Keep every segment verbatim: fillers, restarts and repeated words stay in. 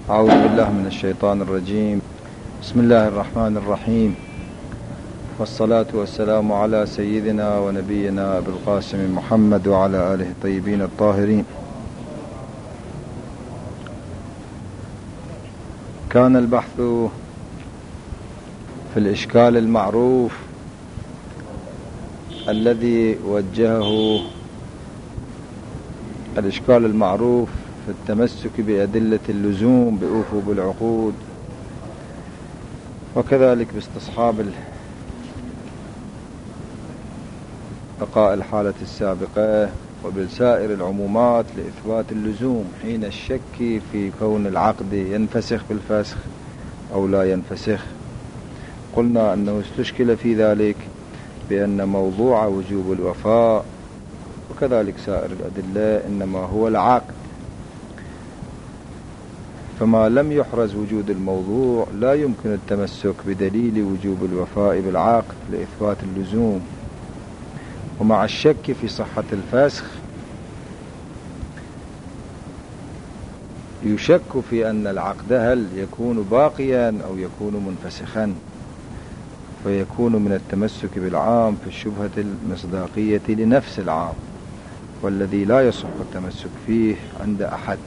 أعوذ بالله من الشيطان الرجيم. بسم الله الرحمن الرحيم، والصلاة والسلام على سيدنا ونبينا أبي القاسم محمد وعلى آله الطيبين الطاهرين. كان البحث في الإشكال المعروف الذي وجهه الإشكال المعروف في التمسك بأدلة اللزوم بأوفوا بالعقود، وكذلك باستصحاب بقاء الحالة السابقة، وبسائر العمومات لإثبات اللزوم حين الشك في كون العقد ينفسخ بالفسخ أو لا ينفسخ. قلنا أنه استشكل في ذلك بأن موضوع وجوب الوفاء وكذلك سائر الأدلة إنما هو العقد، فما لم يحرز وجود الموضوع لا يمكن التمسك بدليل وجوب الوفاء بالعقد لإثبات اللزوم. ومع الشك في صحة الفسخ يشك في أن العقد هل يكون باقيا أو يكون منفسخا، فيكون من التمسك بالعام في الشبهة المصداقية لنفس العام، والذي لا يصح التمسك فيه عند أحد.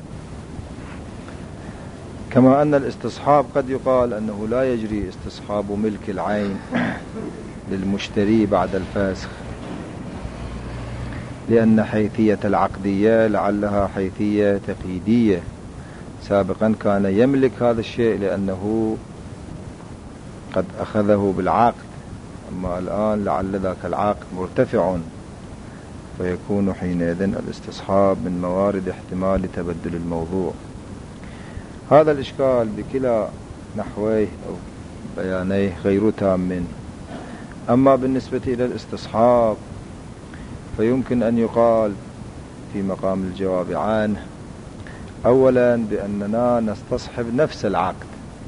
كما أن الاستصحاب قد يقال أنه لا يجري استصحاب ملك العين للمشتري بعد الفسخ، لأن حيثية العقدية لعلها حيثية تقييدية. سابقا كان يملك هذا الشيء لأنه قد أخذه بالعقد، أما الآن لعل ذاك العقد مرتفع، فيكون حينئذ الاستصحاب من موارد احتمال تبدل الموضوع. هذا الإشكال بكلا نحويه أو بيانيه غير تام. أما بالنسبة إلى الاستصحاب فيمكن أن يقال في مقام الجواب عنه أولا بأننا نستصحب نفس العقد،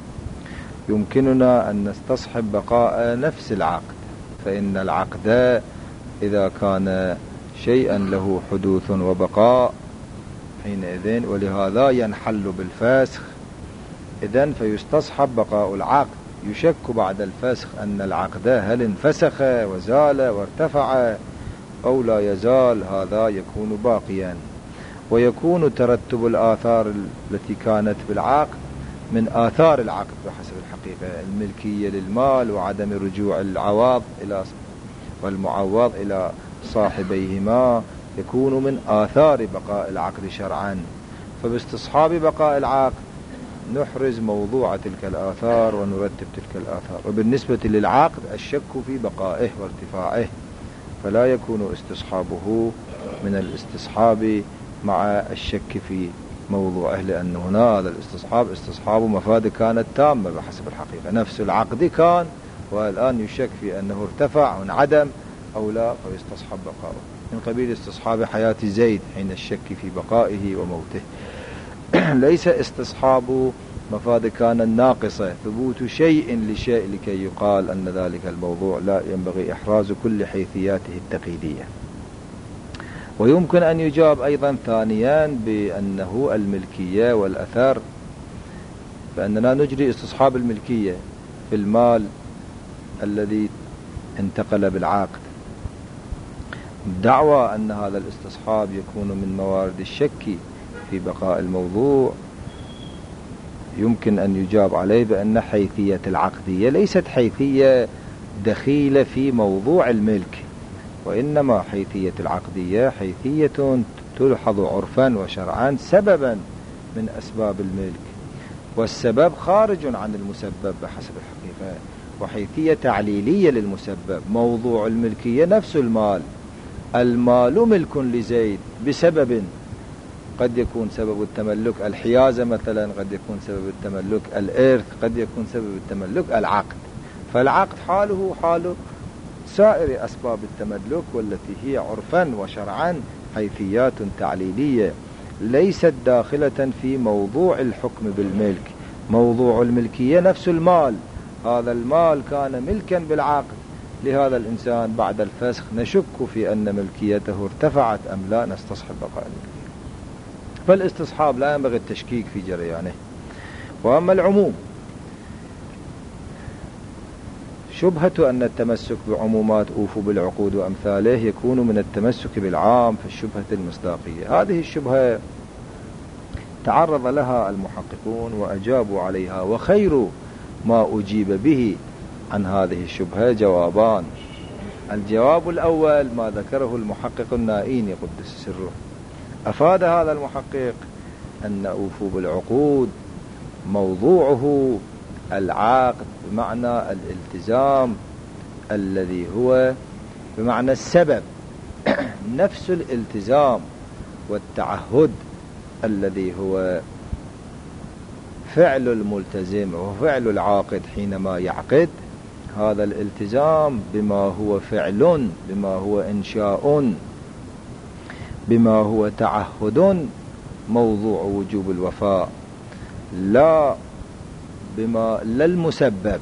يمكننا أن نستصحب بقاء نفس العقد، فإن العقد إذا كان شيئا له حدوث وبقاء حينئذ ولهذا ينحل بالفسخ، إذن فيستصحب بقاء العقد. يشك بعد الفسخ أن العقد هل انفسخ وزال وارتفع أو لا يزال، هذا يكون باقيا، ويكون ترتب الآثار التي كانت بالعقد من آثار العقد بحسب الحقيقة، الملكية للمال وعدم رجوع العوض إلى والمعوض إلى صاحبيهما، يكون من آثار بقاء العقد شرعا. فباستصحاب بقاء العقد نحرز موضوع تلك الآثار ونرتب تلك الآثار. وبالنسبة للعقد الشك في بقائه وارتفاعه، فلا يكون استصحابه من الاستصحاب مع الشك في موضوعه، لأن هنا هذا الاستصحاب استصحاب مفاد كانت تامة بحسب الحقيقة، نفس العقد كان والآن يشك في أنه ارتفع وانعدم أو لا، فيستصحب بقاؤه من قبيل استصحاب حياة زيد حين الشك في بقائه وموته. ليس استصحاب مفاد كان الناقصة ثبوت شيء لشيء لكي يقال أن ذلك الموضوع لا ينبغي إحراز كل حيثياته التقييدية. ويمكن أن يجاب أيضا ثانيا بأنه الملكية والأثر، فإننا نجري استصحاب الملكية في المال الذي انتقل بالعقد. دعوى أن هذا الاستصحاب يكون من موارد الشك في بقاء الموضوع يمكن أن يجاب عليه بأن حيثية العقدية ليست حيثية دخيلة في موضوع الملك، وإنما حيثية العقدية حيثية تلحظ عرفا وشرعا سببا من أسباب الملك، والسبب خارج عن المسبب بحسب الحقيقة، وحيثية تعليلية للمسبب. موضوع الملكية نفس المال، المال ملك لزيد بسبب، قد يكون سبب التملك الحيازة مثلا، قد يكون سبب التملك الإرث، قد يكون سبب التملك العقد. فالعقد حاله حال سائر أسباب التملك، والتي هي عرفا وشرعا حيثيات تعليلية ليست داخلة في موضوع الحكم بالملك. موضوع الملكية نفس المال، هذا المال كان ملكا بالعقد لهذا الإنسان، بعد الفسخ نشك في أن ملكيته ارتفعت أم لا، نستصحب بقاء الملكية. فالاستصحاب لا ينبغي التشكيك في جريانه، وأما العموم شبهة أن التمسك بعمومات أوفوا بالعقود وأمثاله يكون من التمسك بالعام في الشبهة المصداقية. هذه الشبهة تعرض لها المحققون وأجابوا عليها، وخير ما أجيب به عن هذه الشبهة جوابان. الجواب الأول ما ذكره المحقق النائيني قدس سره. أفاد هذا المحقق أن أوفوا بالعقود موضوعه العقد بمعنى الالتزام الذي هو بمعنى السبب نفس الالتزام والتعهد الذي هو فعل الملتزم وفعل العاقد حينما يعقد. هذا الالتزام بما هو فعل، بما هو إنشاء، بما هو تعهد موضوع وجوب الوفاء، لا بما لا المسبب.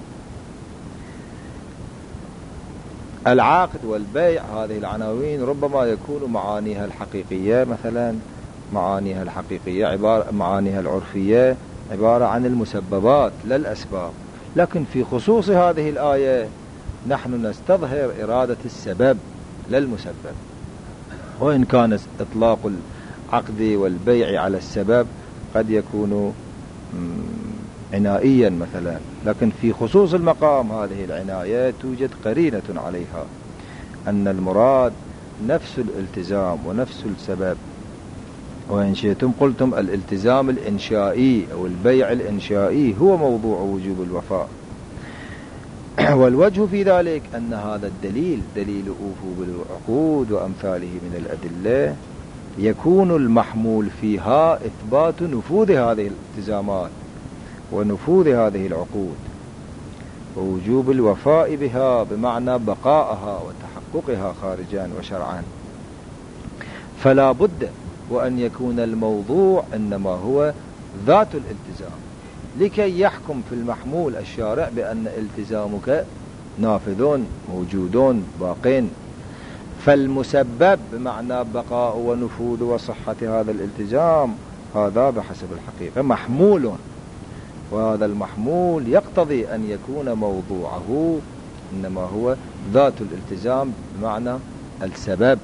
العقد والبيع هذه العناوين ربما يكون معانيها الحقيقية مثلا معانيها الحقيقية عبارة معانيها العرفية عبارة عن المسببات لا الأسباب، لكن في خصوص هذه الآية نحن نستظهر إرادة السبب لا المسبب. وإن كان إطلاق العقد والبيع على السبب قد يكون عنائيا مثلا، لكن في خصوص المقام هذه العناية توجد قرينة عليها أن المراد نفس الالتزام ونفس السبب. وإن شئتم قلتم الالتزام الإنشائي أو البيع الإنشائي هو موضوع وجوب الوفاء. والوجه في ذلك أن هذا الدليل دليل أوفوا بالعقود وأمثاله من الأدلة يكون المحمول فيها إثبات نفوذ هذه الالتزامات ونفوذ هذه العقود ووجوب الوفاء بها بمعنى بقائها وتحققها خارجا وشرعا. فلا بد وأن يكون الموضوع إنما هو ذات الالتزام لكي يحكم في المحمول الشارع بأن التزامك نافذ موجود باق. فالمسبب بمعنى بقاء ونفوذ وصحة هذا الالتزام هذا بحسب الحقيقة محمول، وهذا المحمول يقتضي أن يكون موضوعه إنما هو ذات الالتزام بمعنى السبب،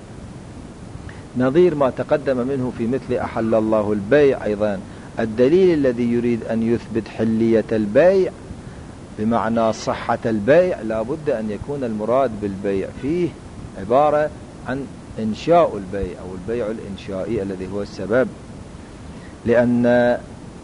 نظير ما تقدم منه في مثل أحل الله البيع. أيضا الدليل الذي يريد أن يثبت حلية البيع بمعنى صحة البيع لا بد أن يكون المراد بالبيع فيه عبارة عن إنشاء البيع أو البيع الإنشائي الذي هو السبب، لأن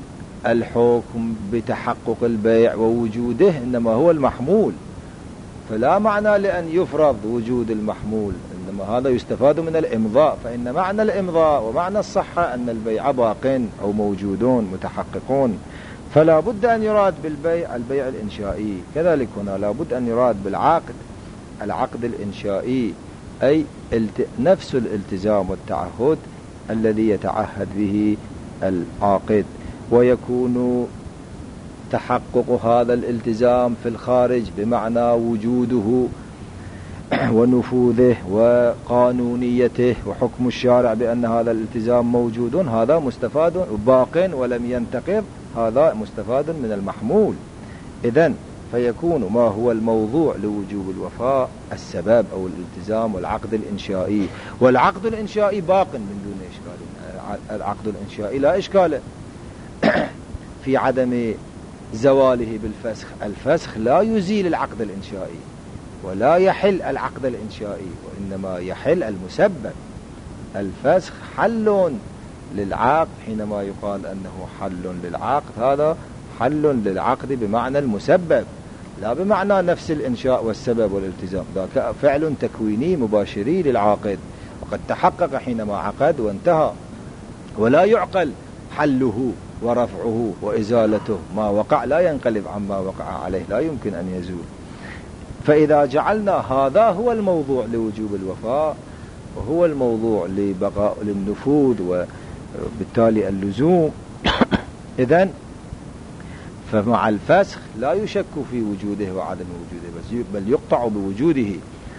الحكم بتحقق البيع ووجوده إنما هو المحمول، فلا معنى لأن يفرض وجود المحمول، إنما هذا يستفاد من الإمضاء. فإن معنى الإمضاء ومعنى الصحة أن البيع باق أو موجودون متحققون، فلا بد أن يراد بالبيع البيع الإنشائي. كذلك هنا لا بد أن يراد بالعقد العقد الإنشائي أي نفس الالتزام والتعهد الذي يتعهد به العاقد، ويكون تحقق هذا الالتزام في الخارج بمعنى وجوده ونفوذه وقانونيته وحكم الشارع بأن هذا الالتزام موجود، هذا مستفاد باق ولم ينتقض، هذا مستفاد من المحمول. إذن فيكون ما هو الموضوع لوجوب الوفاء السبب أو الالتزام والعقد الإنشائي، والعقد الإنشائي باق من دون إشكال. العقد الإنشائي لا إشكال في عدم زواله بالفسخ. الفسخ لا يزيل العقد الإنشائي ولا يحل العقد الإنشائي، وإنما يحل المسبب. الفسخ حل للعقد، حينما يقال أنه حل للعقد هذا حل للعقد بمعنى المسبب لا بمعنى نفس الإنشاء والسبب والالتزام، ذاك فعل تكويني مباشري للعاقد وقد تحقق حينما عقد وانتهى، ولا يعقل حله ورفعه وإزالته. ما وقع لا ينقلب عما وقع عليه، لا يمكن أن يزول. فإذا جعلنا هذا هو الموضوع لوجوب الوفاء وهو الموضوع لبقاء للنفوذ وبالتالي اللزوم، إذن فمع الفسخ لا يشك في وجوده وعدم وجوده، بل يقطع بوجوده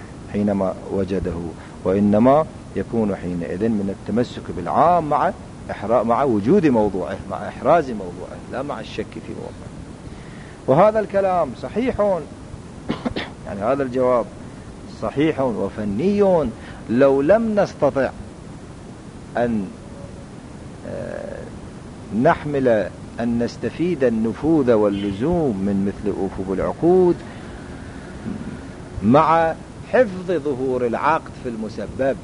حينما وجده، وإنما يكون حينئذ من التمسك بالعام مع إحراء مع وجود موضوعه، مع إحراز موضوعه، لا مع الشك في موضوعه. وهذا الكلام صحيح، يعني هذا الجواب صحيح وفني. لو لم نستطع أن نحمل أن نستفيد النفوذ واللزوم من مثل أفوب العقود مع حفظ ظهور العقد في المسبب،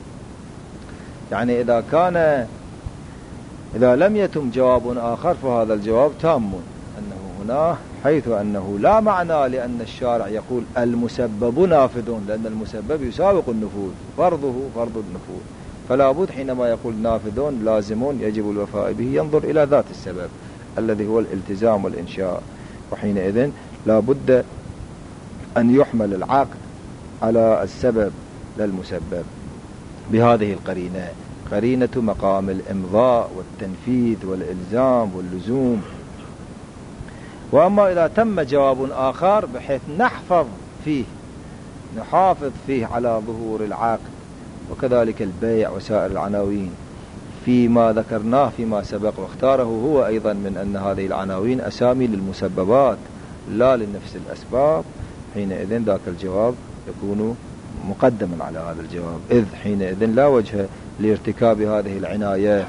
يعني إذا كان إذا لم يتم جواب آخر فهذا الجواب تام، أنه هنا حيث أنه لا معنى لأن الشارع يقول المسبب نافذ، لأن المسبب يسابق النفوذ، فرضه فرض النفوذ، فلا بد حينما يقول نافذ لازم يجب الوفاء به ينظر إلى ذات السبب الذي هو الالتزام والإنشاء، وحينئذ لا بد أن يحمل العقد على السبب للمسبب بهذه القرينة، قرينة مقام الإمضاء والتنفيذ والإلزام واللزوم. وأما إذا تم جواب آخر بحيث نحفظ فيه نحافظ فيه على ظهور العقد وكذلك البيع وسائر العناوين فيما ذكرناه فيما سبق، واختاره هو أيضا من أن هذه العناوين أسامي للمسببات لا لنفس الأسباب، حينئذ ذاك الجواب يكون مقدما على هذا الجواب، إذ حينئذ لا وجه لارتكاب هذه العناية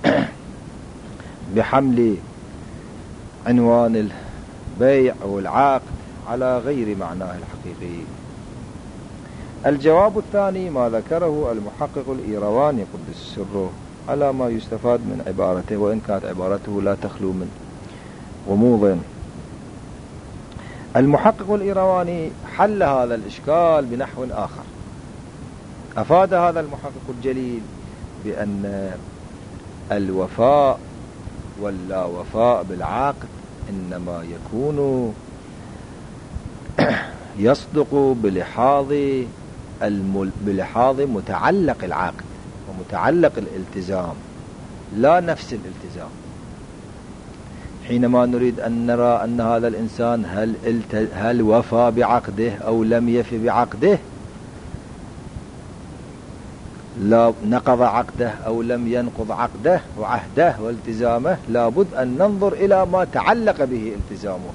بحمل عنوان البيع أو العقد على غير معناه الحقيقي. الجواب الثاني ما ذكره المحقق الإيرواني قدس سره على ما يستفاد من عبارته، وإن كانت عبارته لا تخلو من غموض. المحقق الإيرواني حل هذا الإشكال بنحو آخر. أفاد هذا المحقق الجليل بأن الوفاء واللا وفاء بالعقد إنما يكون يصدق بلحاظ المل... بلحاظ متعلق العقد ومتعلق الالتزام لا نفس الالتزام. حينما نريد أن نرى أن هذا الإنسان هل, الت... هل وفى بعقده أو لم يف بعقده، لا نقض عقده أو لم ينقض عقده وعهده والتزامه، لابد أن ننظر إلى ما تعلق به التزامه،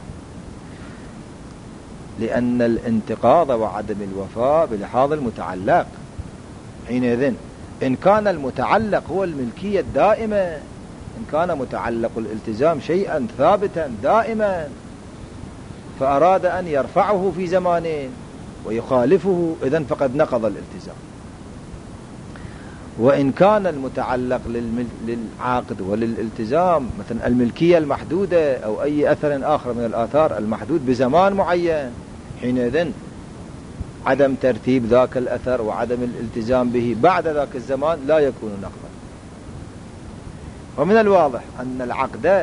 لأن الانتقاض وعدم الوفاء بلحاظ المتعلق. حينئذ إن كان المتعلق هو الملكية الدائمة، إن كان متعلق الالتزام شيئا ثابتا دائما فأراد أن يرفعه في زمان ويخالفه، إذن فقد نقض الالتزام. وإن كان المتعلق للعقد وللالتزام مثلا الملكية المحدودة أو أي أثر آخر من الآثار المحدود بزمان معين، حينئذ عدم ترتيب ذاك الأثر وعدم الالتزام به بعد ذاك الزمان لا يكون نقضا. ومن الواضح أن العقد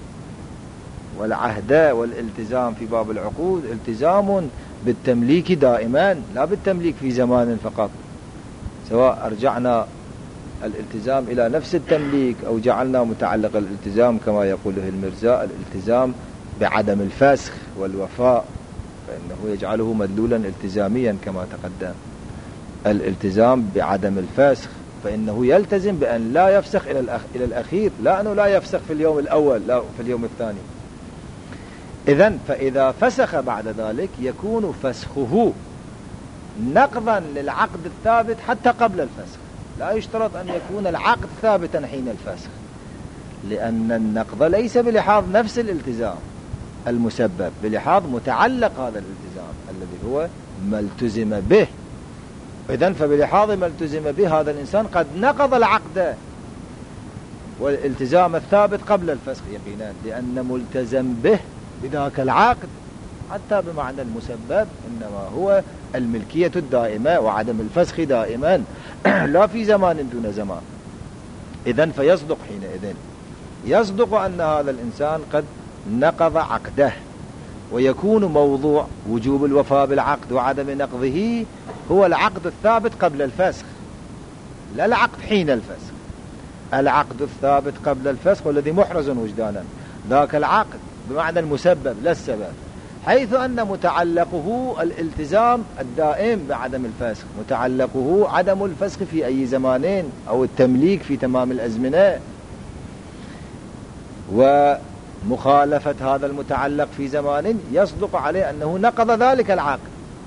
والعهد والالتزام في باب العقود التزام بالتمليك دائما لا بالتمليك في زمان فقط، سواء أرجعنا الالتزام إلى نفس التمليك أو جعلنا متعلق الالتزام كما يقوله المرزاء الالتزام بعدم الفسخ والوفاء، فإنه يجعله مدلولا التزاميا كما تقدم. الالتزام بعدم الفسخ فإنه يلتزم بأن لا يفسخ إلى الأخ... إلى الأخير، لا أنه لا يفسخ في اليوم الأول لا في اليوم الثاني. إذن فإذا فسخ بعد ذلك يكون فسخه نقضا للعقد الثابت حتى قبل الفسخ، لا يشترط أن يكون العقد ثابتا حين الفسخ، لأن النقض ليس بلحاظ نفس الالتزام المسبب، بلحاظ متعلق هذا الالتزام الذي هو ما التزم به. إذن فبلحاظ ما التزم به هذا الإنسان قد نقض العقد والالتزام الثابت قبل الفسخ يقينا، لأن ملتزم به بذاك العقد حتى بمعنى المسبب إنما هو الملكية الدائمة وعدم الفسخ دائما لا في زمان دون زمان. إذن فيصدق حينئذ يصدق أن هذا الإنسان قد نقض عقده، ويكون موضوع وجوب الوفاء بالعقد وعدم نقضه هو العقد الثابت قبل الفسخ لا العقد حين الفسخ. العقد الثابت قبل الفسخ والذي محرز وجدانا ذاك العقد بمعنى المسبب لا السبب، حيث أن متعلقه الالتزام الدائم بعدم الفسخ، متعلقه عدم الفسخ في أي زمانين أو التمليك في تمام الأزمنة، ومخالفة هذا المتعلق في زمان يصدق عليه أنه نقض ذلك العقد،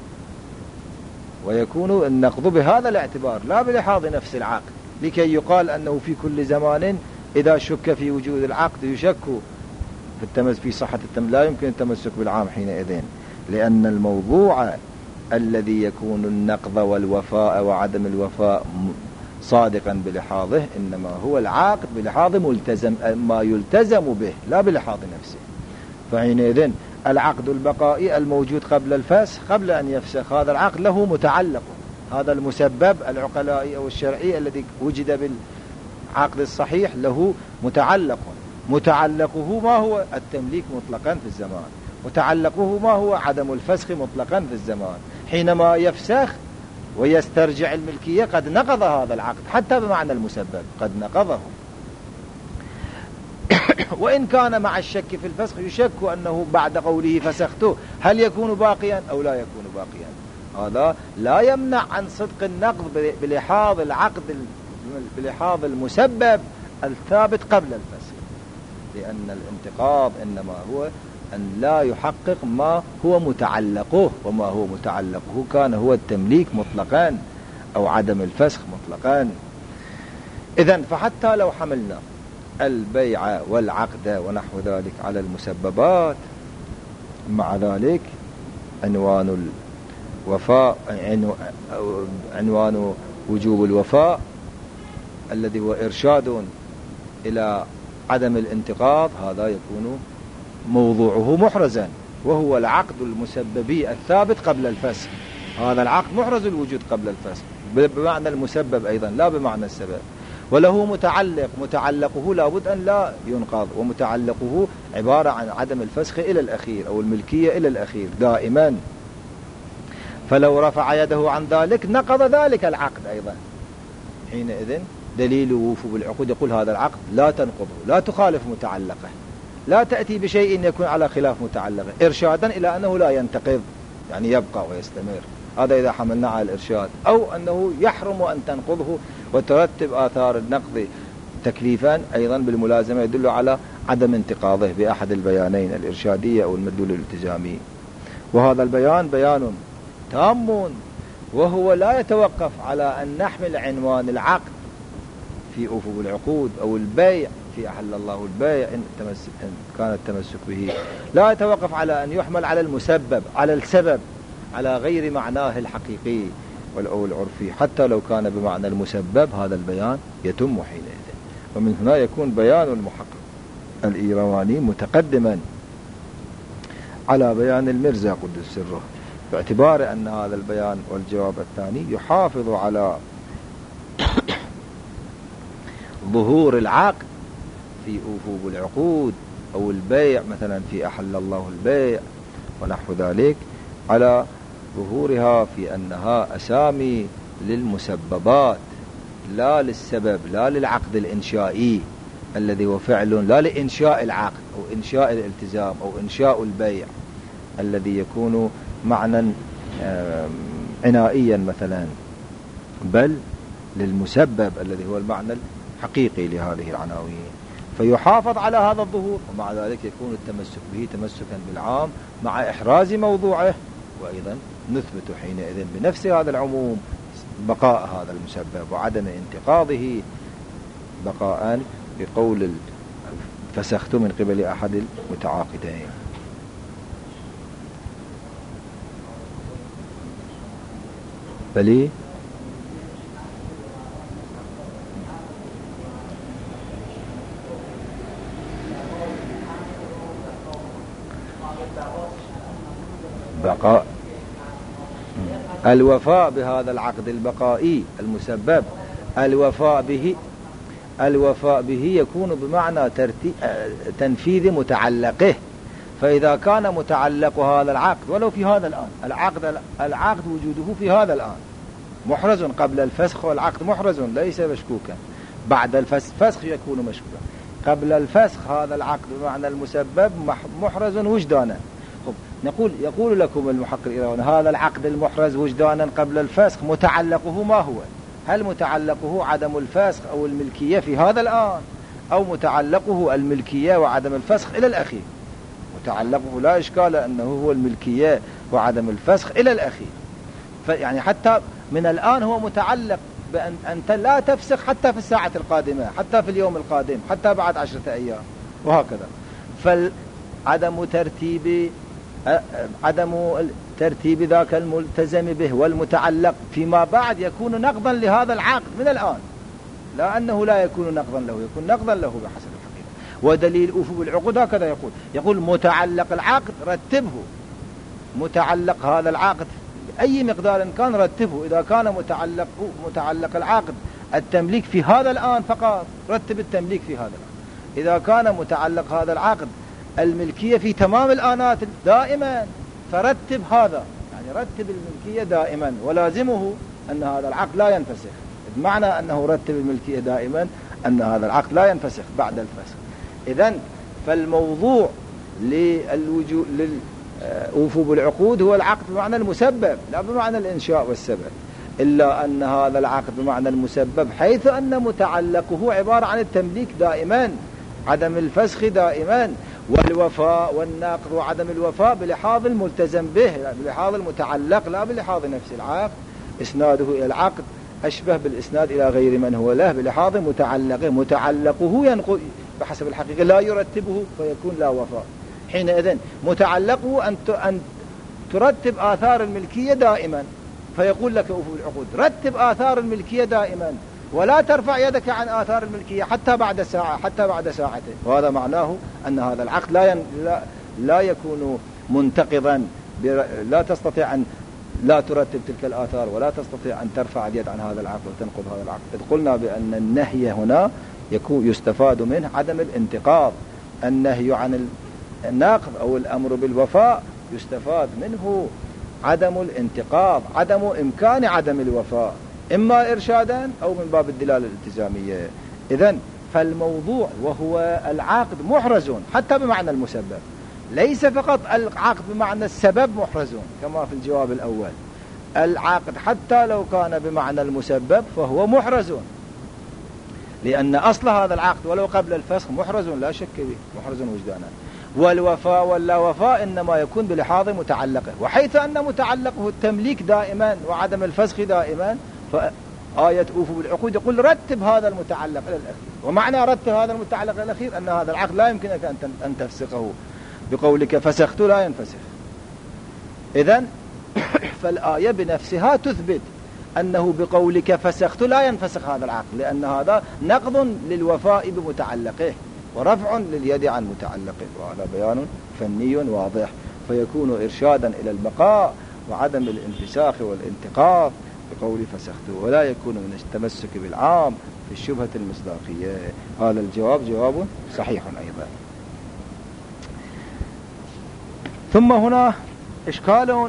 ويكون النقض بهذا الاعتبار لا بلحاظ نفس العقد، لكي يقال أنه في كل زمان إذا شك في وجود العقد يشك في التمس في صحة التم لا يمكن التمسك بالعام حينئذ، لأن الموضوع الذي يكون النقض والوفاء وعدم الوفاء صادقا بلحاظه إنما هو العقد بلحاظ ملتزم ما يلتزم به لا بلحاظ نفسه. فحينئذ العقد البقائي الموجود قبل الفسخ قبل أن يفسخ هذا العقد له متعلق، هذا المسبب العقلائي أو الشرعي الذي وجد بالعقد الصحيح له متعلق، متعلقه ما هو التمليك مطلقا في الزمان، متعلقه ما هو عدم الفسخ مطلقا في الزمان. حينما يفسخ ويسترجع الملكية قد نقض هذا العقد حتى بمعنى المسبب قد نقضه، وإن كان مع الشك في الفسخ يشك أنه بعد قوله فسخته هل يكون باقيا أو لا يكون باقيا. هذا لا يمنع عن صدق النقض بلحاظ العقد بلحاظ المسبب الثابت قبل الفسخ، لأن الانتقاض إنما هو أن لا يحقق ما هو متعلقه، وما هو متعلقه كان هو التمليك مطلقا أو عدم الفسخ مطلقا. إذن فحتى لو حملنا البيع والعقد ونحو ذلك على المسببات، مع ذلك عنوان الوفاء عنوان وجوب الوفاء الذي هو إرشاد إلى عدم الانتقاض هذا يكون موضوعه محرزا، وهو العقد المسببي الثابت قبل الفسخ. هذا العقد محرز الوجود قبل الفسخ بمعنى المسبب أيضا لا بمعنى السبب، وله متعلق، متعلقه لابد أن لا ينقض، ومتعلقه عبارة عن عدم الفسخ إلى الأخير أو الملكية إلى الأخير دائما. فلو رفع يده عن ذلك نقض ذلك العقد أيضا. حينئذ دليل وفو بالعقود يقول هذا العقد لا تنقضه، لا تخالف متعلقه، لا تأتي بشيء يكون على خلاف متعلقه، إرشادا إلى أنه لا ينتقض يعني يبقى ويستمر. هذا إذا حملنا على الإرشاد، أو أنه يحرم أن تنقضه وترتب آثار النقض تكليفا أيضا بالملازمة يدل على عدم انتقاضه بأحد البيانين الإرشادية أو المدلول الالتزامي. وهذا البيان بيان تام، وهو لا يتوقف على أن نحمل عنوان العقد في أفو العقود أو البيع في أحل الله البيع إن, إن كان التمسك به، لا يتوقف على أن يحمل على المسبب على السبب على غير معناه الحقيقي أو العرفي، حتى لو كان بمعنى المسبب هذا البيان يتم حينئذ. ومن هنا يكون بيان المحقق الإيرواني متقدما على بيان المرزا قدس سره، باعتبار أن هذا البيان والجواب الثاني يحافظ على ظهور العقد في أفو العقود أو البيع مثلا في أحل الله البيع ونحو ذلك، على ظهورها في أنها أسامي للمسببات لا للسبب، لا للعقد الإنشائي الذي هو فعل، لا لإنشاء العقد أو إنشاء الالتزام أو إنشاء البيع الذي يكون معنى عنائيا مثلا، بل للمسبب الذي هو المعنى الحقيقي لهذه العناوين. فيحافظ على هذا الظهور، ومع ذلك يكون التمسك به تمسكا بالعام مع إحراز موضوعه، وأيضا نثبت حينئذ بنفس هذا العموم بقاء هذا المسبب وعدم انتقاضه بقاء بقول فسخت من قبل أحد المتعاقدين. بلي بقاء الوفاء بهذا العقد البقائي المسبب، الوفاء به الوفاء به يكون بمعنى تنفيذ متعلقه. فإذا كان متعلق هذا العقد ولو في هذا الآن، العقد العقد وجوده في هذا الآن محرز قبل الفسخ، والعقد محرز ليس مشكوكا، بعد الفسخ يكون مشكوكا. قبل الفسخ هذا العقد بمعنى المسبب محرز وجدانا. نقول يقول لكم المحقق الإيرواني هذا العقد المحرز وجدانا قبل الفسخ متعلقه ما هو؟ هل متعلقه عدم الفسخ أو الملكية في هذا الآن، أو متعلقه الملكية وعدم الفسخ إلى الأخير. متعلقه لا إشكال أنه هو الملكية وعدم الفسخ إلى الأخير. يعني حتى من الآن هو متعلق بأن أنت لا تفسخ حتى في الساعة القادمة، حتى في اليوم القادم، حتى بعد عشرة أيام وهكذا. فعدم ترتيب عدم ترتيب ذاك الملتزم به والمتعلق فيما بعد يكون نقضا لهذا العقد من الآن، لا أنه لا يكون نقضا له، يكون نقضا له بحسب الحقيقة. ودليل أوفوا بالعقود هكذا يقول يقول متعلق العقد رتبه، متعلق هذا العقد أي مقدار كان رتبه. إذا كان متعلق متعلق العقد التمليك في هذا الآن فقط رتب التمليك في هذا الآن. إذا كان متعلق هذا العقد الملكية في تمام الآنات دائما فرتب هذا، يعني رتب الملكية دائما، ولازمه أن هذا العقد لا ينفسخ. بمعنى أنه رتب الملكية دائما أن هذا العقد لا ينفسخ بعد الفسخ. إذن فالموضوع للوجوء للوفو بالعقود هو العقد بمعنى المسبب لا بمعنى الإنشاء والسبب، إلا أن هذا العقد بمعنى المسبب حيث أن متعلقه عبارة عن التمليك دائما، عدم الفسخ دائما، والوفاء والنقض وعدم الوفاء بلحاظ الملتزم به، بلحاظ المتعلق لا بلحاظ نفس العقد. إسناده إلى العقد أشبه بالإسناد إلى غير من هو له بلحاظ متعلقه، متعلقه ينقض بحسب الحقيقة لا يرتبه فيكون لا وفاء. حينئذ متعلقه أن أن ترتب آثار الملكية دائما، فيقول لك أوفوا بالعقود رتب آثار الملكية دائما ولا ترفع يدك عن آثار الملكية حتى بعد ساعة حتى بعد ساعتين. وهذا معناه أن هذا العقد لا ين... لا... لا يكون منتقضا، لا تستطيع أن لا ترتب تلك الآثار ولا تستطيع أن ترفع اليد عن هذا العقد وتنقض هذا العقد. إذ قلنا بأن النهي هنا يكون يستفاد منه عدم الانتقاض. النهي عن النقض أو الأمر بالوفاء يستفاد منه عدم الانتقاض، عدم إمكان عدم الوفاء، إما إرشادا أو من باب الدلالة الالتزامية. إذن فالموضوع وهو العقد محرز حتى بمعنى المسبب، ليس فقط العقد بمعنى السبب محرز كما في الجواب الأول. العقد حتى لو كان بمعنى المسبب فهو محرز، لأن أصل هذا العقد ولو قبل الفسخ محرز لا شك به، محرز وجدانا. والوفاء واللا وفاء إنما يكون بلحاظ متعلقه، وحيث أن متعلقه التمليك دائما وعدم الفسخ دائما، فآية أوفوا بالعقود يقول رتب هذا المتعلق إلى الأخير. ومعنى رتب هذا المتعلق إلى الأخير أن هذا العقد لا يمكنك أن تفسخه بقولك فسخت لا ينفسخ. إذن فالآية بنفسها تثبت أنه بقولك فسخت لا ينفسخ هذا العقد، لأن هذا نقض للوفاء بمتعلقه ورفع لليد عن متعلقه، وهذا بيان فني واضح، فيكون إرشادا إلى البقاء وعدم الانفساخ والانتقاض بقول فسخت، ولا يكون من التمسك بالعام في الشبهة المصداقية. هذا الجواب جواب صحيح أيضا. ثم هنا إشكال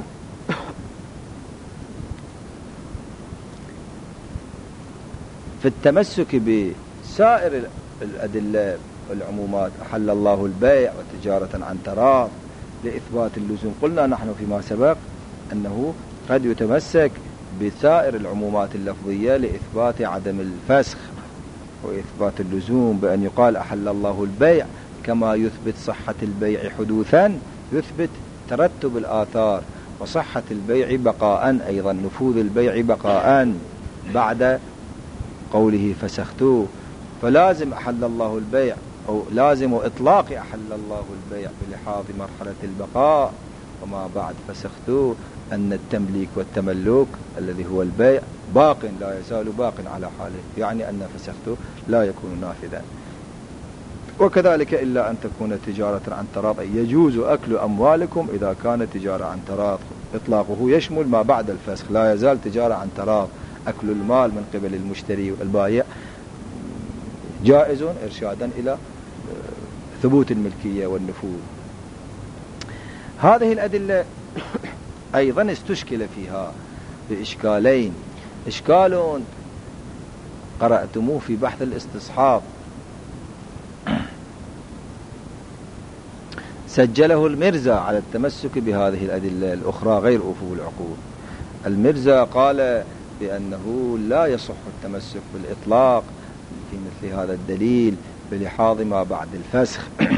في التمسك بسائر الأدلة والعمومات. أحل الله البيع وتجارة عن تراض لإثبات اللزوم. قلنا نحن فيما سبق أنه قد يتمسك بسائر العمومات اللفظية لإثبات عدم الفسخ وإثبات اللزوم، بأن يقال أحل الله البيع كما يثبت صحة البيع حدوثا يثبت ترتب الآثار، وصحة البيع بقاء أيضا، نفوذ البيع بقاء بعد قوله فسختوه. فلازم أحل الله البيع أو لازم إطلاق أحل الله البيع بلحاظ مرحلة البقاء وما بعد فسختوه أن التمليك والتملك الذي هو البيع باق لا يزال باق على حاله، يعني أن فسخته لا يكون نافذا. وكذلك إلا أن تكون تجارة عن تراض، يجوز أكل أموالكم إذا كانت تجارة عن تراض. إطلاقه يشمل ما بعد الفسخ، لا يزال تجارة عن تراض، أكل المال من قبل المشتري والبائع جائز إرشادا إلى ثبوت الملكية والنفوذ. هذه الأدلة أيضا استشكل فيها بإشكالين. إشكال قرأتموه في بحث الاستصحاب سجله المرزا على التمسك بهذه الأدلة الأخرى غير أوفوا العقود. المرزا قال بأنه لا يصح التمسك بالإطلاق في مثل هذا الدليل، بلحاظ ما بعد الفسخ،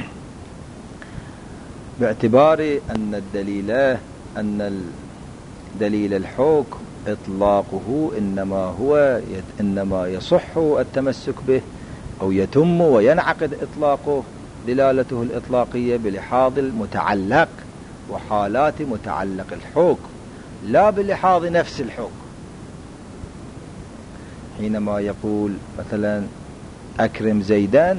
باعتبار أن الدليل أن دليل الحكم إطلاقه إنما هو إنما يصح التمسك به أو يتم وينعقد إطلاقه دلالته الإطلاقية بلحاظ المتعلق وحالات متعلق الحكم، لا بلحاظ نفس الحكم. حينما يقول مثلا أكرم زيدان،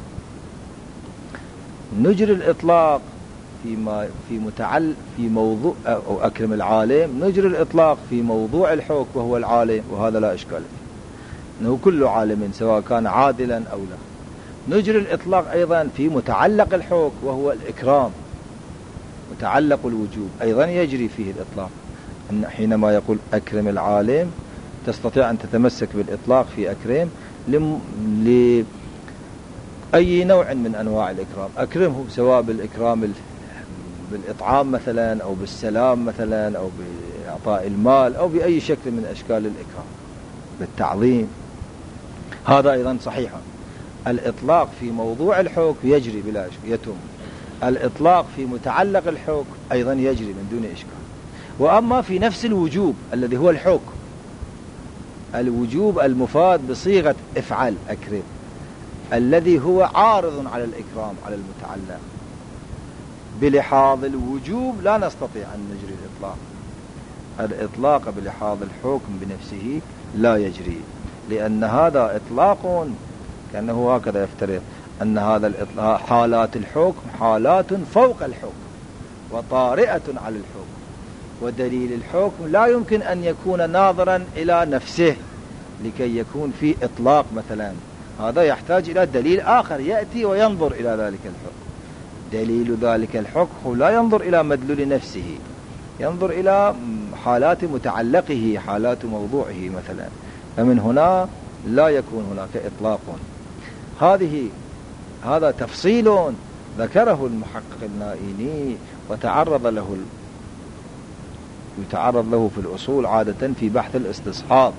نجري الإطلاق فيما في متعلق في موضوع، أو أكرم العالم، نجري الإطلاق في موضوع الحكم وهو العالم، وهذا لا إشكال فيه، أنه كل عالم سواء كان عادلا أو لا. نجري الإطلاق أيضا في متعلق الحكم وهو الإكرام، متعلق الوجوب أيضا يجري فيه الإطلاق. حينما يقول أكرم العالم تستطيع أن تتمسك بالإطلاق في أكرم لأي نوع من أنواع الإكرام، أكرمه سواء بالإكرام بالإطعام مثلا، أو بالسلام مثلا، أو بإعطاء المال، أو بأي شكل من أشكال الإكرام، بالتعظيم. هذا أيضا صحيح. الإطلاق في موضوع الحكم يجري بلا إشكال، يتم. الإطلاق في متعلق الحكم أيضا يجري من دون إشكال. وأما في نفس الوجوب الذي هو الحكم، الوجوب المفاد بصيغة افعل أكرم، الذي هو عارض على الإكرام على المتعلق، بلحاظ الوجوب لا نستطيع أن نجري الإطلاق. الإطلاق بلحاظ الحكم بنفسه لا يجري، لأن هذا إطلاق كأنه هكذا يفترض أن هذا الإطلاق حالات الحكم حالات فوق الحكم وطارئة على الحكم، ودليل الحكم لا يمكن أن يكون ناظرا إلى نفسه لكي يكون في إطلاق مثلا، هذا يحتاج إلى دليل آخر يأتي وينظر إلى ذلك الحكم. دليل ذلك الحكم لا ينظر إلى مدلول نفسه، ينظر إلى حالات متعلقه، حالات موضوعه مثلا، فمن هنا لا يكون هناك إطلاق. هذه هذا تفصيل ذكره المحقق النائيني وتعرض له يتعرض له في الأصول عادة في بحث الاستصحاب.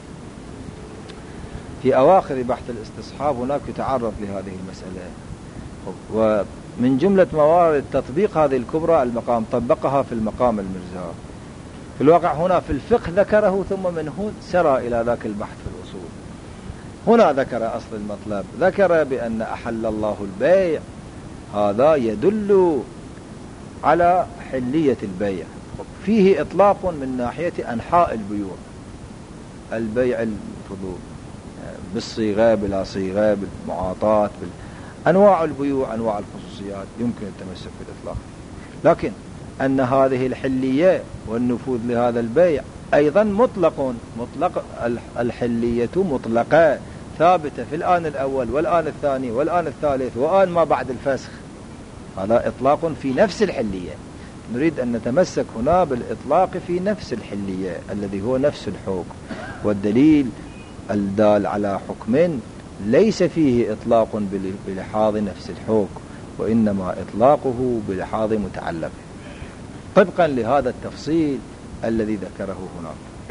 في أواخر بحث الاستصحاب هناك يتعرض لهذه المسألة، ومن جملة موارد تطبيق هذه الكبرى المقام طبقها في المقام المرزا. في الواقع هنا في الفقه ذكره، ثم من هنا سرى إلى ذاك البحث في الأصول. هنا ذكر أصل المطلب، ذكر بأن أحل الله البيع، هذا يدل على حلية البيع، فيه إطلاق من ناحية أنحاء البيوع، البيع الفضول بالصيغة بلا صيغة، بالمعاطات، أنواع البيوع، أنواع الخصوصيات يمكن التمسك بالإطلاق. لكن أن هذه الحلية والنفوذ لهذا البيع أيضا مطلق، مطلق الحلية مطلقة ثابتة في الآن الأول والآن الثاني والآن الثالث وآن ما بعد الفسخ، هذا إطلاق في نفس الحلية. نريد أن نتمسك هنا بالإطلاق في نفس الحلية الذي هو نفس الحكم، والدليل الدال على حكم ليس فيه إطلاق بلحاظ نفس الحكم، وإنما إطلاقه بلحاظ متعلق، طبقا لهذا التفصيل الذي ذكره هنا.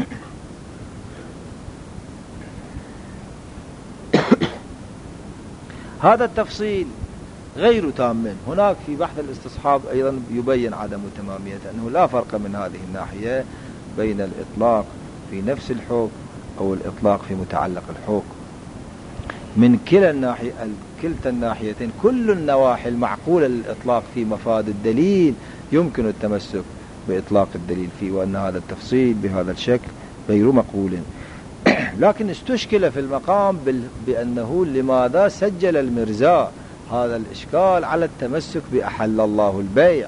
هذا التفصيل غير تام. هناك في بحث الاستصحاب أيضا يبين عدم تمامية، أنه لا فرق من هذه الناحية بين الإطلاق في نفس الحكم أو الإطلاق في متعلق الحكم. من كلا الناحية كلتا الناحيتين كل النواحي المعقولة للإطلاق في مفاد الدليل يمكن التمسك بإطلاق الدليل فيه، وأن هذا التفصيل بهذا الشكل غير مقبول. لكن استشكل في المقام بأنه لماذا سجل المرزا هذا الإشكال على التمسك بأحل الله البيع،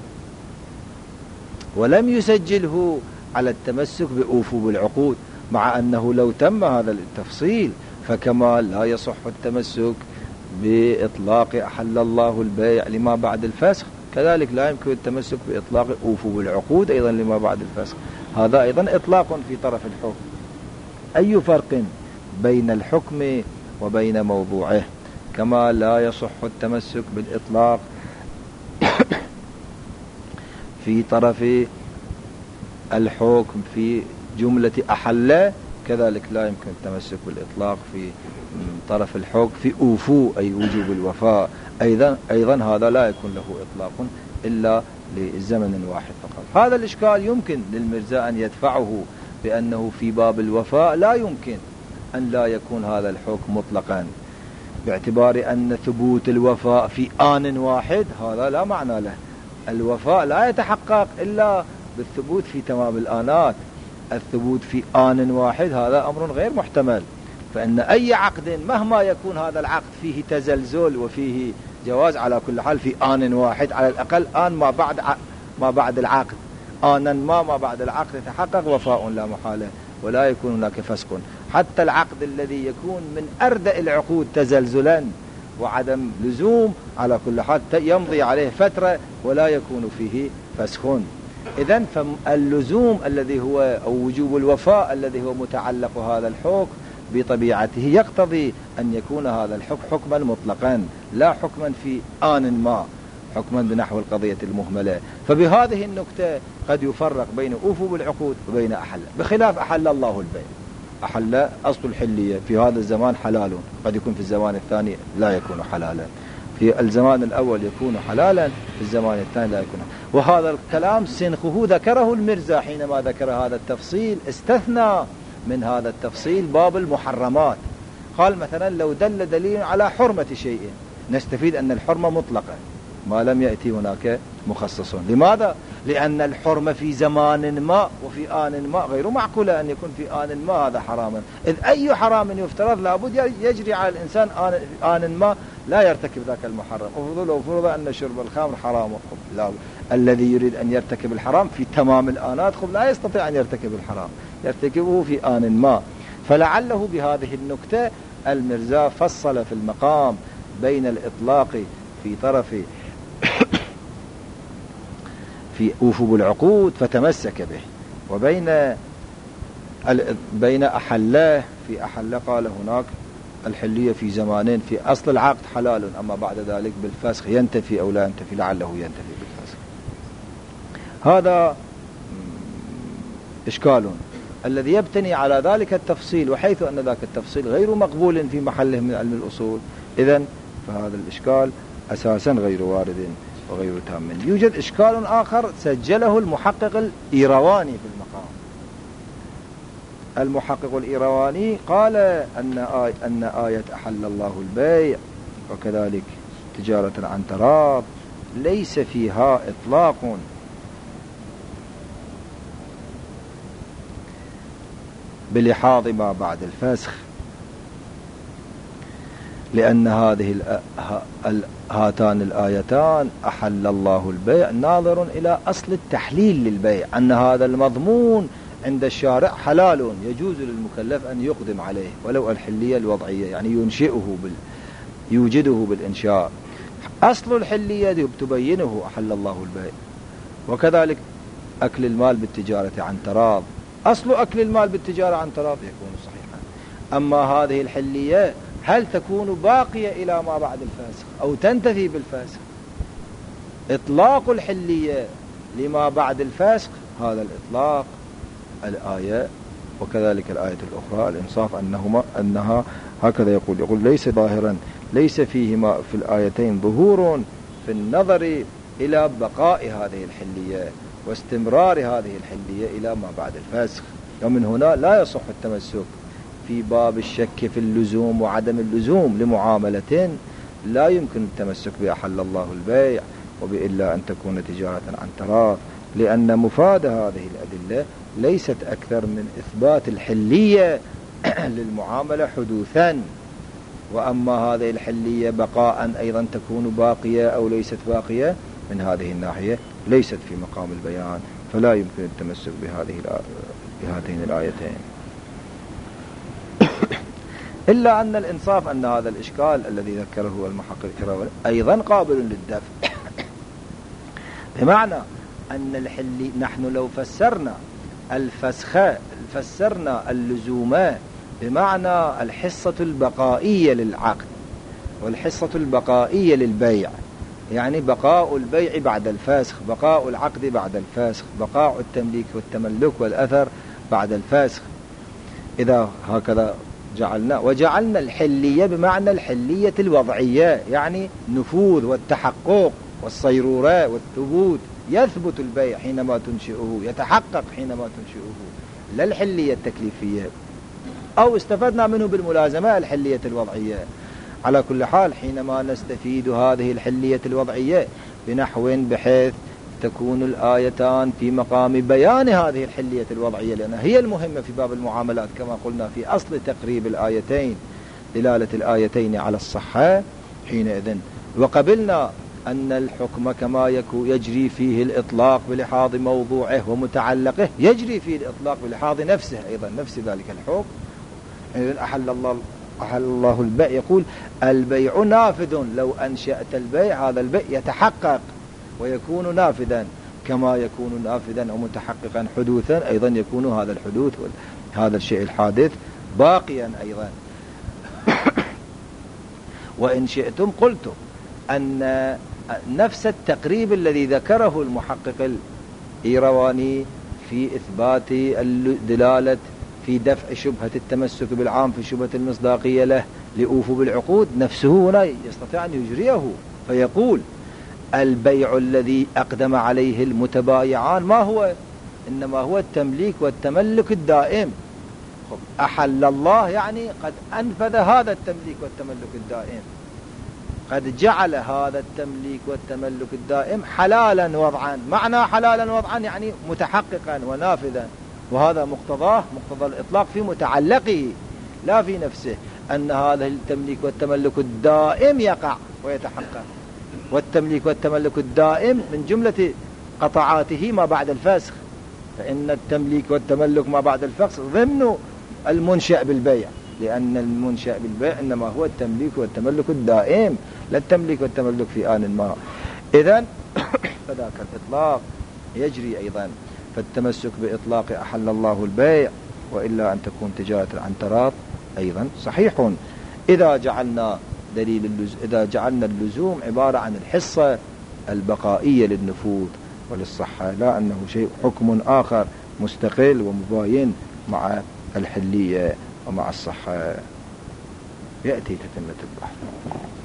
ولم يسجله على التمسك بأوفوا بالعقود، مع أنه لو تم هذا التفصيل فكما لا يصح التمسك بإطلاق أحل الله البيع لما بعد الفسخ، كذلك لا يمكن التمسك بإطلاق أوفوا بالعقود أيضا لما بعد الفسخ. هذا أيضا إطلاق في طرف الحكم. أي فرق بين الحكم وبين موضوعه؟ كما لا يصح التمسك بالإطلاق في طرف الحكم في جملة أحل، كذلك لا يمكن التمسك بالإطلاق في طرف الحكم في أوفو أي وجوب الوفاء، أيضا أيضا هذا لا يكون له إطلاق إلا لزمن واحد فقط. هذا الإشكال يمكن للمرزا أن يدفعه بأنه في باب الوفاء لا يمكن أن لا يكون هذا الحكم مطلقا، باعتبار أن ثبوت الوفاء في آن واحد هذا لا معنى له. الوفاء لا يتحقق إلا بالثبوت في تمام الآنات. الثبوت في آن واحد هذا أمر غير محتمل، فإن أي عقد مهما يكون هذا العقد فيه تزلزل وفيه جواز على كل حال في آن واحد، على الأقل آن ما بعد ما بعد العقد، آنا ما ما بعد العقد يتحقق وفاء لا محالة، ولا يكون هناك فسق. حتى العقد الذي يكون من أردأ العقود تزلزلا وعدم لزوم على كل حال يمضي عليه فترة ولا يكون فيه فسخ. إذن فاللزوم الذي هو أو وجوب الوفاء الذي هو متعلق هذا الحكم بطبيعته يقتضي أن يكون هذا الحكم حكما مطلقا لا حكما في آن ما، حكما بنحو القضية المهملة. فبهذه النكتة قد يفرق بين أوفوا بالعقود وبين أحل، بخلاف أحل الله البيع. أحل أصل الحلية في هذا الزمان حلال، قد يكون في الزمان الثاني لا يكون حلالا، في الزمان الأول يكون حلالا، في الزمان الثاني لا يكون. وهذا الكلام سنخه ذكره المرزا حينما ذكر هذا التفصيل، استثنى من هذا التفصيل باب المحرمات. قال مثلا لو دل دليل على حرمة شيء نستفيد أن الحرمة مطلقة ما لم يأتي هناك مخصص. لماذا؟ لأن الحرمة في زمان ما وفي آن ما غير معقولة أن يكون في آن ما هذا حراما، إذ أي حرام يفترض لابد يجري على الإنسان آن, آن ما لا يرتكب ذاك المحرم. وفرض فرض أن شرب الخمر حرام، لا، الذي يريد أن يرتكب الحرام في تمام الآنات خب لا يستطيع أن يرتكب الحرام، يرتكبه في آن ما. فلعله بهذه النكتة المرزا فصل في المقام بين الإطلاق في طرف في أوفوا بالعقود فتمسك به، وبين بين أحلاه في أحل قال هناك الحلية في زمانين، في أصل العقد حلال أما بعد ذلك بالفسخ ينتفي أو لا ينتفي، لعله ينتفي بالفسخ. هذا إشكال الذي يبتني على ذلك التفصيل، وحيث أن ذاك التفصيل غير مقبول في محله من علم الأصول، إذن فهذا الإشكال أساسا غير وارد وغير تام. يوجد إشكال آخر سجله المحقق الإيرواني في المقام. المحقق الإيرواني قال أن آية, أن آية أحل الله البيع وكذلك تجارة عن تراض ليس فيها إطلاق بلحاظ ما بعد الفسخ، لأن هذه هاتان الآيتان أحل الله البيع ناظر إلى أصل التحليل للبيع، أن هذا المضمون عند الشارع حلال يجوز للمكلف أن يقدم عليه ولو الحلية الوضعية، يعني ينشئه بال يوجده بالإنشاء. أصل الحلية تبينه أحل الله البيع، وكذلك أكل المال بالتجارة عن تراض، أصل أكل المال بالتجارة عن تراض يكون صحيحا. أما هذه الحلية هل تكون باقية إلى ما بعد الفسخ أو تنتفي بالفسخ؟ إطلاق الحلية لما بعد الفسخ هذا الإطلاق الآية وكذلك الآية الأخرى الإنصاف أنهما أنها هكذا يقول يقول ليس ظاهرا ليس فيهما في الآيتين ظهور في النظر إلى بقاء هذه الحلية واستمرار هذه الحلية إلى ما بعد الفسخ، ومن هنا لا يصح التمسك في باب الشك في اللزوم وعدم اللزوم لمعاملة لا يمكن التمسك بأحل الله البيع وبإلا أن تكون تجارة عن تراض، لأن مفاد هذه الأدلة ليست أكثر من إثبات الحلية للمعاملة حدوثا، وأما هذه الحلية بقاء أيضا تكون باقية أو ليست باقية، من هذه الناحية ليست في مقام البيان، فلا يمكن التمسك بهذه بهاتين الآيتين. إلا أن الإنصاف أن هذا الإشكال الذي ذكره المحقق الإيرواني أيضا قابل للدفع، بمعنى أن الحلي نحن لو فسرنا الفسخ فسرنا اللزوم بمعنى الحصة البقائية للعقد والحصة البقائية للبيع، يعني بقاء البيع بعد الفسخ، بقاء العقد بعد الفسخ، بقاء التمليك والتملك والأثر بعد الفسخ. إذا هكذا جعلنا، وجعلنا الحلية بمعنى الحلية الوضعية، يعني نفوذ والتحقق والصيرورة والثبوت. يثبت البيع حينما تنشئه، يتحقق حينما تنشئه، لا الحلية التكليفية. أو استفدنا منه بالملازمة الحلية الوضعية. على كل حال حينما نستفيد هذه الحلية الوضعية بنحو بحيث تكون الآيتان في مقام بيان هذه الحلية الوضعية، لأنها هي المهمة في باب المعاملات كما قلنا في أصل تقريب الآيتين، دلالة الآيتين على الصحة. حينئذ وقبلنا أن الحكم كما يجري فيه الإطلاق بلحاظ موضوعه ومتعلقه، يجري فيه الإطلاق بلحاظ نفسه أيضا، نفس ذلك الحكم. أحل الله أحل الله البيع، يقول البيع نافذ، لو أنشأت البيع هذا البيع يتحقق ويكون نافذا، كما يكون نافذا ومتحققا حدوثا أيضا يكون هذا الحدوث هذا الشيء الحادث باقيا أيضا. وإن شئتم قلتم أن نفس التقريب الذي ذكره المحقق الإيرواني في إثبات الدلالة في دفع شبهة التمسك بالعام في شبهة المصداقية له لأوفوا بالعقود، نفسه هنا يستطيع أن يجريه فيقول البيع الذي أقدم عليه المتبايعان ما هو؟ إنما هو التمليك والتملك الدائم. أحل الله يعني قد أنفذ هذا التمليك والتملك الدائم، قد جعل هذا التمليك والتملك الدائم حلالا وضعا. معنى حلالا وضعا يعني متحققا ونافذا، وهذا مقتضاه مقتضى الإطلاق في متعلقه لا في نفسه، أن هذا التمليك والتملك الدائم يقع ويتحقق. والتمليك والتملك الدائم من جملة قطعاته ما بعد الفسخ، فإن التمليك والتملك ما بعد الفسخ ضمن المنشأ بالبيع، لأن المنشأ بالبيع إنما هو التمليك والتملك الدائم، لا التمليك والتملك في آن ما. إذن فذاك الإطلاق يجري أيضا، فالتمسك بإطلاق أحل الله البيع وإلا أن تكون تجارة عن تراض أيضا صحيح، إذا جعلنا دليل اللز... إذا جعلنا اللزوم عبارة عن الحصة البقائية للنفوذ وللصحة، لا أنه شيء حكم آخر مستقل ومباين مع الحلية ومع الصحة. يأتي تتمة البحر.